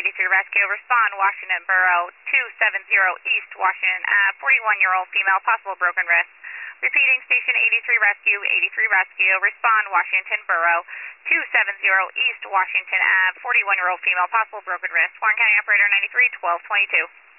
83 Rescue. Respond, Washington Borough 270 East Washington Ave, 41-year-old female, possible broken wrist. Repeating, Station 83 Rescue, 83 Rescue. Respond, Washington Borough 270 East Washington Ave, 41-year-old female, possible broken wrist. Warren County Operator 93, 1222.